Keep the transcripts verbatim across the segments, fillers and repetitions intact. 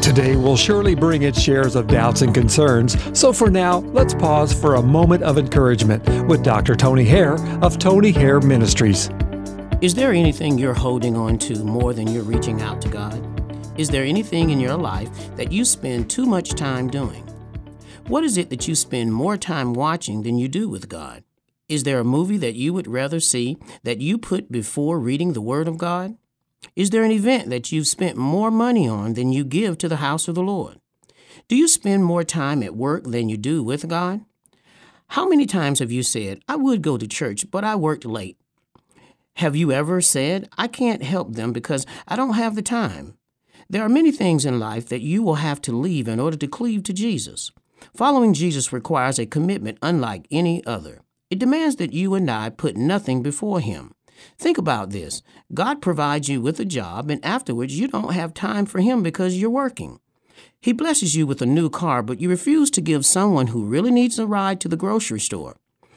Today will surely bring its shares of doubts and concerns, so for now, let's pause for a moment of encouragement with Doctor Tony Hare of Tony Hare Ministries. Is there anything you're holding on to more than you're reaching out to God? Is there anything in your life that you spend too much time doing? What is it that you spend more time watching than you do with God? Is there a movie that you would rather see that you put before reading the Word of God? Is there an event that you've spent more money on than you give to the house of the Lord? Do you spend more time at work than you do with God? How many times have you said, I would go to church, but I worked late? Have you ever said, I can't help them because I don't have the time? There are many things in life that you will have to leave in order to cleave to Jesus. Following Jesus requires a commitment unlike any other. It demands that you and I put nothing before Him. Think about this. God provides you with a job, and afterwards you don't have time for Him because you're working. He blesses you with a new car, but you refuse to give someone who really needs a ride to the grocery store.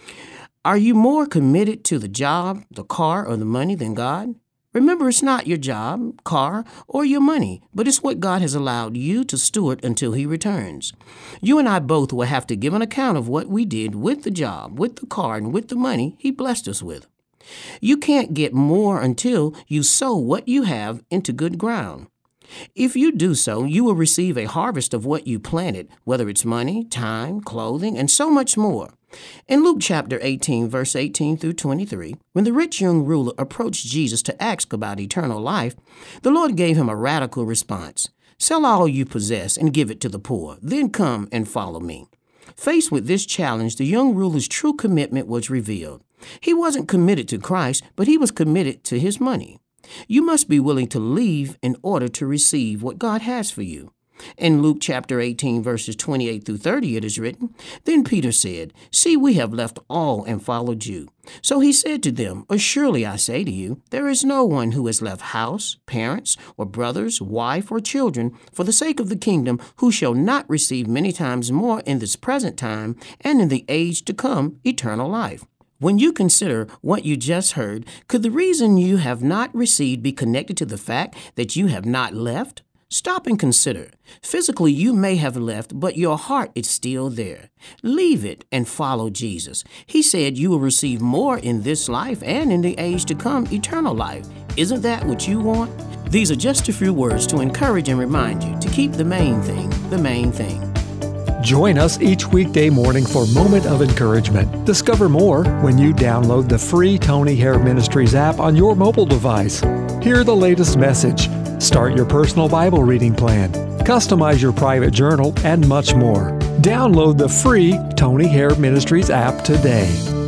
Are you more committed to the job, the car, or the money than God? Remember, it's not your job, car, or your money, but it's what God has allowed you to steward until He returns. You and I both will have to give an account of what we did with the job, with the car, and with the money He blessed us with. You can't get more until you sow what you have into good ground. If you do so, you will receive a harvest of what you planted, whether it's money, time, clothing, and so much more. In Luke chapter eighteen, verse eighteen through twenty-three, when the rich young ruler approached Jesus to ask about eternal life, the Lord gave him a radical response. Sell all you possess and give it to the poor, then come and follow me. Faced with this challenge, the young ruler's true commitment was revealed. He wasn't committed to Christ, but he was committed to his money. You must be willing to leave in order to receive what God has for you. In Luke chapter eighteen, verses twenty-eight through thirty, it is written, Then Peter said, See, we have left all and followed you. So he said to them, Assuredly I say to you, there is no one who has left house, parents, or brothers, wife, or children for the sake of the kingdom who shall not receive many times more in this present time and in the age to come eternal life. When you consider what you just heard, could the reason you have not received be connected to the fact that you have not left? Stop and consider. Physically, you may have left, but your heart is still there. Leave it and follow Jesus. He said you will receive more in this life and in the age to come, eternal life. Isn't that what you want? These are just a few words to encourage and remind you to keep the main thing, the main thing. Join us each weekday morning for Moment of Encouragement. Discover more when you download the free Tony Hare Ministries app on your mobile device. Hear the latest message. Start your personal Bible reading plan. Customize your private journal and much more. Download the free Tony Hare Ministries app today.